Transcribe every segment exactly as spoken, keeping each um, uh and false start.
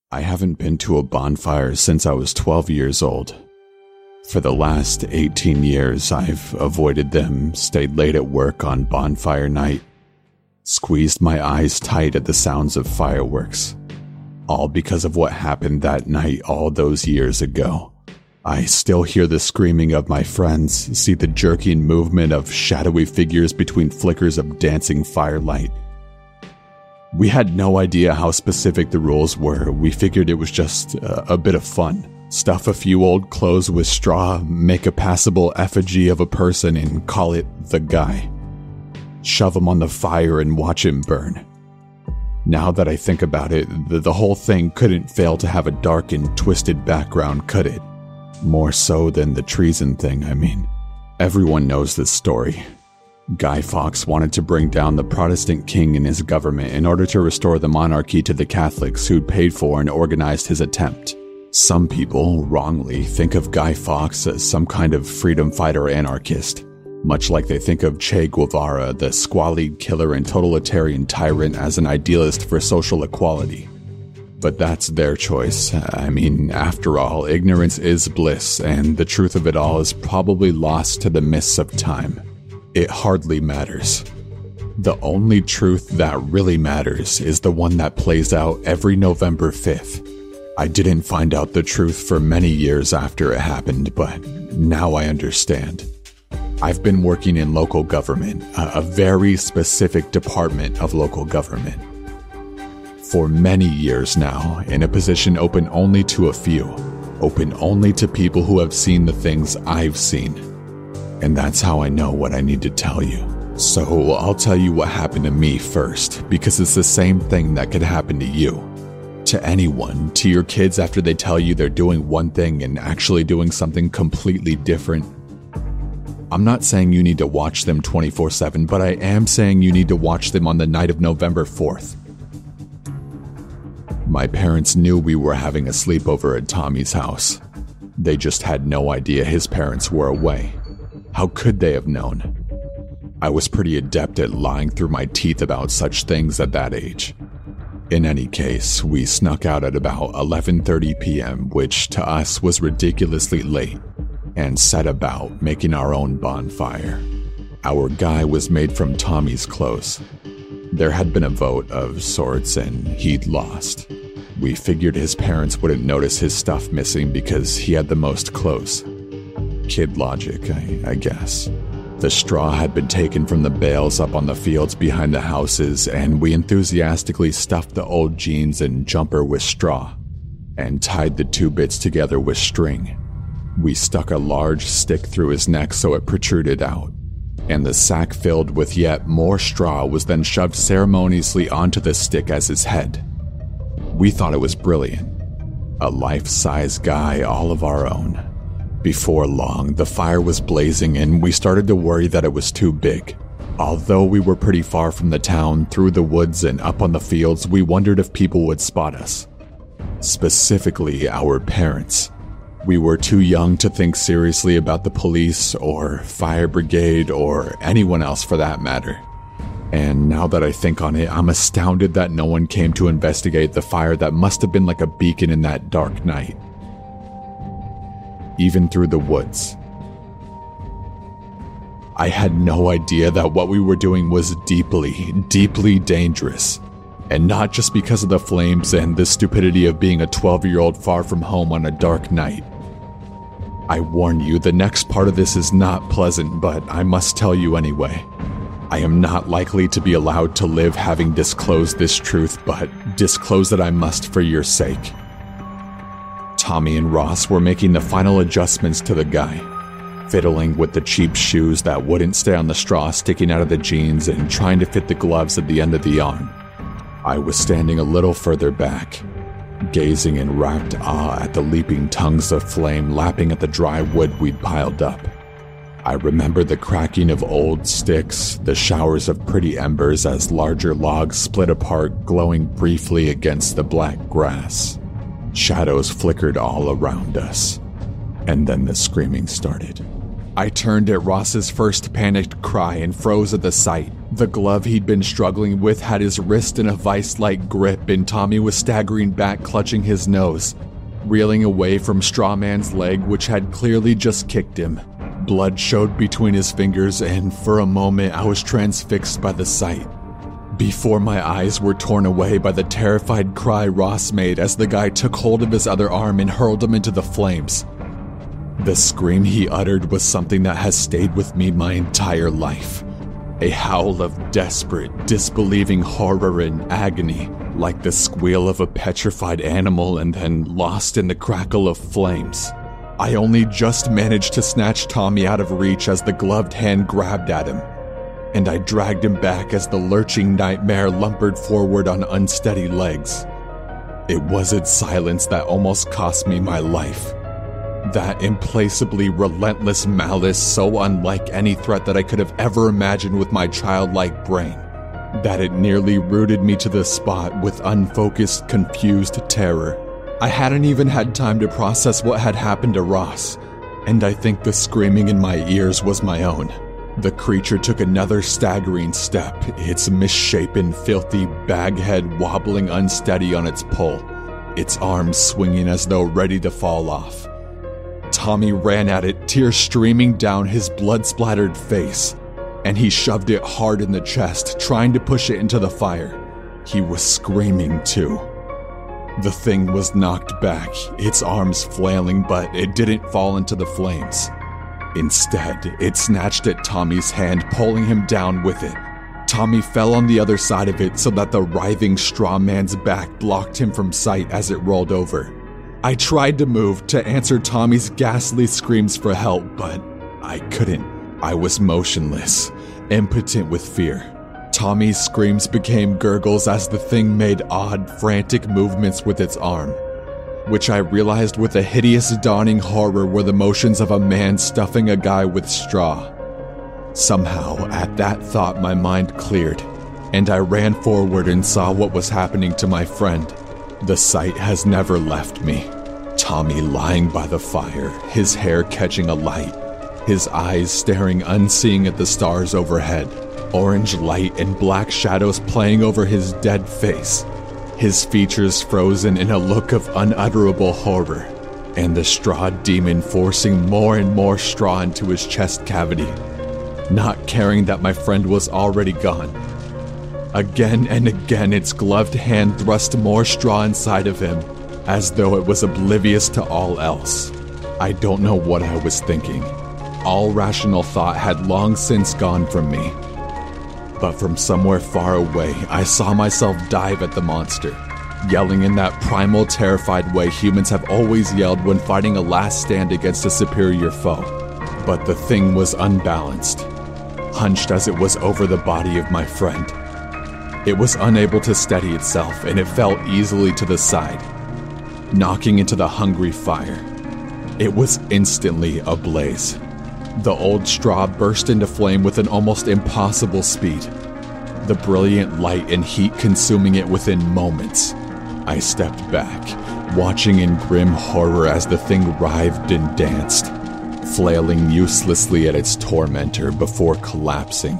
I haven't been to a bonfire since I was twelve years old. For the last eighteen years, I've avoided them, stayed late at work on bonfire night, squeezed my eyes tight at the sounds of fireworks, all because of what happened that night all those years ago. I still hear the screaming of my friends, see the jerking movement of shadowy figures between flickers of dancing firelight. We had no idea how specific the rules were. We figured it was just a, a bit of fun. Stuff a few old clothes with straw, make a passable effigy of a person and call it the guy. Shove him on the fire and watch him burn. Now that I think about it, the, the whole thing couldn't fail to have a dark and twisted background, could it? More so than the treason thing, I mean. Everyone knows this story. Guy Fawkes wanted to bring down the Protestant king and his government in order to restore the monarchy to the Catholics who'd paid for and organized his attempt. Some people, wrongly, think of Guy Fawkes as some kind of freedom fighter anarchist, much like they think of Che Guevara, the squalid killer and totalitarian tyrant, as an idealist for social equality. But that's their choice. I mean, after all, ignorance is bliss, and the truth of it all is probably lost to the mists of time. It hardly matters. The only truth that really matters is the one that plays out every November fifth. I didn't find out the truth for many years after it happened, but now I understand. I've been working in local government, a very specific department of local government, for many years now, in a position open only to a few, open only to people who have seen the things I've seen. And that's how I know what I need to tell you. So I'll tell you what happened to me first, because it's the same thing that could happen to you. To anyone, to your kids after they tell you they're doing one thing and actually doing something completely different. I'm not saying you need to watch them twenty-four seven, but I am saying you need to watch them on the night of November fourth. My parents knew we were having a sleepover at Tommy's house. They just had no idea his parents were away. How could they have known? I was pretty adept at lying through my teeth about such things at that age. In any case, we snuck out at about eleven thirty p.m., which to us was ridiculously late, and set about making our own bonfire. Our guy was made from Tommy's clothes. There had been a vote of sorts, and he'd lost. We figured his parents wouldn't notice his stuff missing because he had the most clothes. Kid logic, I, I guess. The straw had been taken from the bales up on the fields behind the houses, and we enthusiastically stuffed the old jeans and jumper with straw, and tied the two bits together with string. We stuck a large stick through his neck so it protruded out, and the sack filled with yet more straw was then shoved ceremoniously onto the stick as his head. We thought it was brilliant. A life-size guy all of our own. Before long, the fire was blazing and we started to worry that it was too big. Although we were pretty far from the town, through the woods and up on the fields, we wondered if people would spot us. Specifically, our parents. We were too young to think seriously about the police or fire brigade or anyone else for that matter. And now that I think on it, I'm astounded that no one came to investigate the fire that must have been like a beacon in that dark night. Even through the woods. I had no idea that what we were doing was deeply, deeply dangerous. And not just because of the flames and the stupidity of being a twelve-year-old far from home on a dark night. I warn you, the next part of this is not pleasant, but I must tell you anyway. I am not likely to be allowed to live having disclosed this truth, but disclose it I must for your sake. Tommy and Ross were making the final adjustments to the guy, fiddling with the cheap shoes that wouldn't stay on the straw sticking out of the jeans and trying to fit the gloves at the end of the arm. I was standing a little further back, gazing in rapt awe at the leaping tongues of flame lapping at the dry wood we'd piled up. I remember the cracking of old sticks, the showers of pretty embers as larger logs split apart, glowing briefly against the black grass. Shadows flickered all around us, and then the screaming started. I turned at Ross's first panicked cry and froze at the sight. The glove he'd been struggling with had his wrist in a vice-like grip, and Tommy was staggering back, clutching his nose, reeling away from Strawman's leg, which had clearly just kicked him. Blood showed between his fingers, and for a moment I was transfixed by the sight. Before my eyes were torn away by the terrified cry Ross made as the guy took hold of his other arm and hurled him into the flames. The scream he uttered was something that has stayed with me my entire life. A howl of desperate, disbelieving horror and agony, like the squeal of a petrified animal and then lost in the crackle of flames. I only just managed to snatch Tommy out of reach as the gloved hand grabbed at him, and I dragged him back as the lurching nightmare lumbered forward on unsteady legs. It was its silence that almost cost me my life. That implacably relentless malice so unlike any threat that I could have ever imagined with my childlike brain, that it nearly rooted me to the spot with unfocused, confused terror. I hadn't even had time to process what had happened to Ross, and I think the screaming in my ears was my own. The creature took another staggering step, its misshapen, filthy bag head wobbling unsteady on its pull, its arms swinging as though ready to fall off. Tommy ran at it, tears streaming down his blood-splattered face, and he shoved it hard in the chest, trying to push it into the fire. He was screaming too. The thing was knocked back, its arms flailing, but it didn't fall into the flames. Instead, it snatched at Tommy's hand, pulling him down with it. Tommy fell on the other side of it so that the writhing straw man's back blocked him from sight as it rolled over. I tried to move to answer Tommy's ghastly screams for help, but I couldn't. I was motionless, impotent with fear. Tommy's screams became gurgles as the thing made odd, frantic movements with its arm, which I realized with a hideous dawning horror were the motions of a man stuffing a guy with straw. Somehow, at that thought, my mind cleared, and I ran forward and saw what was happening to my friend. The sight has never left me. Tommy lying by the fire, his hair catching alight, his eyes staring unseeing at the stars overhead, orange light and black shadows playing over his dead face, his features frozen in a look of unutterable horror, and the straw demon forcing more and more straw into his chest cavity, not caring that my friend was already gone. Again and again its gloved hand thrust more straw inside of him, as though it was oblivious to all else. I don't know what I was thinking. All rational thought had long since gone from me. But from somewhere far away, I saw myself dive at the monster, yelling in that primal, terrified way humans have always yelled when fighting a last stand against a superior foe. But the thing was unbalanced, hunched as it was over the body of my friend. It was unable to steady itself, and it fell easily to the side, knocking into the hungry fire. It was instantly ablaze. The old straw burst into flame with an almost impossible speed, the brilliant light and heat consuming it within moments. I stepped back, watching in grim horror as the thing writhed and danced, flailing uselessly at its tormentor before collapsing,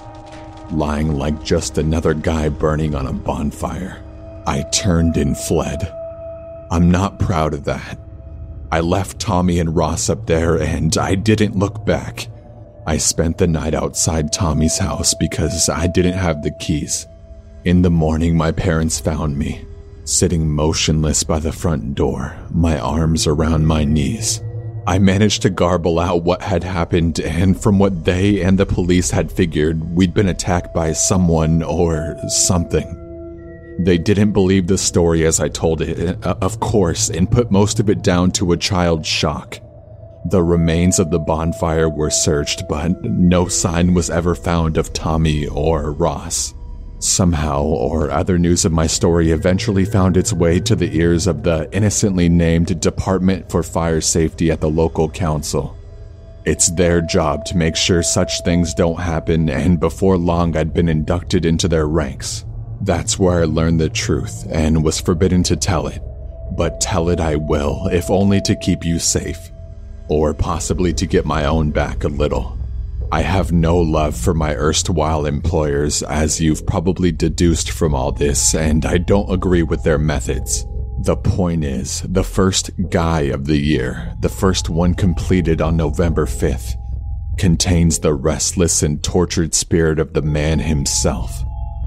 lying like just another guy burning on a bonfire. I turned and fled. I'm not proud of that. I left Tommy and Ross up there, and I didn't look back. I spent the night outside Tommy's house because I didn't have the keys. In the morning, my parents found me, sitting motionless by the front door, my arms around my knees. I managed to garble out what had happened, and from what they and the police had figured, we'd been attacked by someone or something. They didn't believe the story as I told it, of course, and put most of it down to a child's shock. The remains of the bonfire were searched, but no sign was ever found of Tommy or Ross. Somehow or other, news of my story eventually found its way to the ears of the innocently named Department for Fire Safety at the local council. It's their job to make sure such things don't happen, and before long I'd been inducted into their ranks. That's where I learned the truth and was forbidden to tell it. But tell it I will, if only to keep you safe. or possibly to get my own back a little. I have no love for my erstwhile employers, as you've probably deduced from all this, and I don't agree with their methods. The point is, the first guy of the year, the first one completed on November fifth, contains the restless and tortured spirit of the man himself.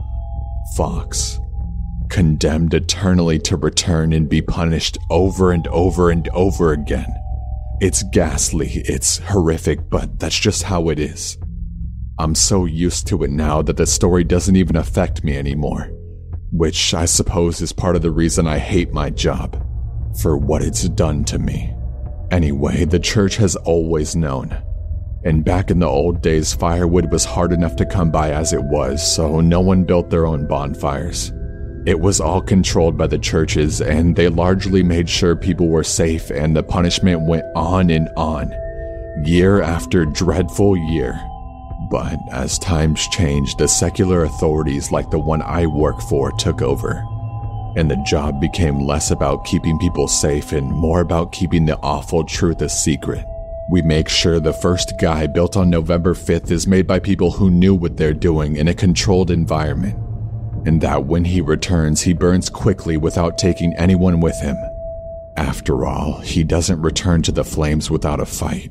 Fox, condemned eternally to return and be punished over and over and over again. It's ghastly, it's horrific, but that's just how it is. I'm so used to it now that the story doesn't even affect me anymore, which I suppose is part of the reason I hate my job, for what it's done to me. Anyway, the church has always known, and back in the old days, firewood was hard enough to come by as it was, so no one built their own bonfires. It was all controlled by the churches, and they largely made sure people were safe, and the punishment went on and on, year after dreadful year. But as times changed, the secular authorities like the one I work for took over, and the job became less about keeping people safe and more about keeping the awful truth a secret. We make sure the first guy built on November fifth is made by people who knew what they're doing in a controlled environment, and that when he returns, he burns quickly without taking anyone with him. After all, he doesn't return to the flames without a fight,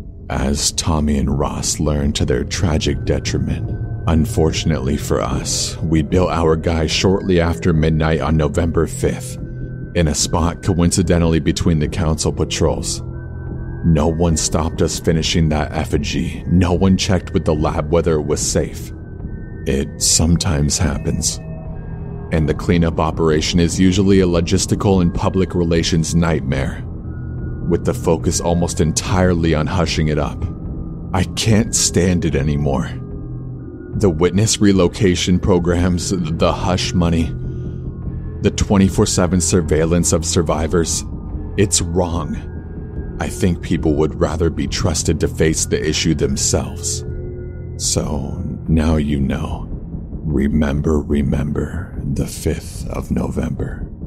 as Tommy and Ross learn to their tragic detriment. Unfortunately for us, we built our guy shortly after midnight on November fifth, in a spot coincidentally between the council patrols. No one stopped us finishing that effigy. No one checked with the lab whether it was safe. It sometimes happens, and the cleanup operation is usually a logistical and public relations nightmare, with the focus almost entirely on hushing it up. I can't stand it anymore. The witness relocation programs, the hush money, the twenty-four seven surveillance of survivors, it's wrong. I think people would rather be trusted to face the issue themselves. So, now you know. Remember, remember the fifth of November.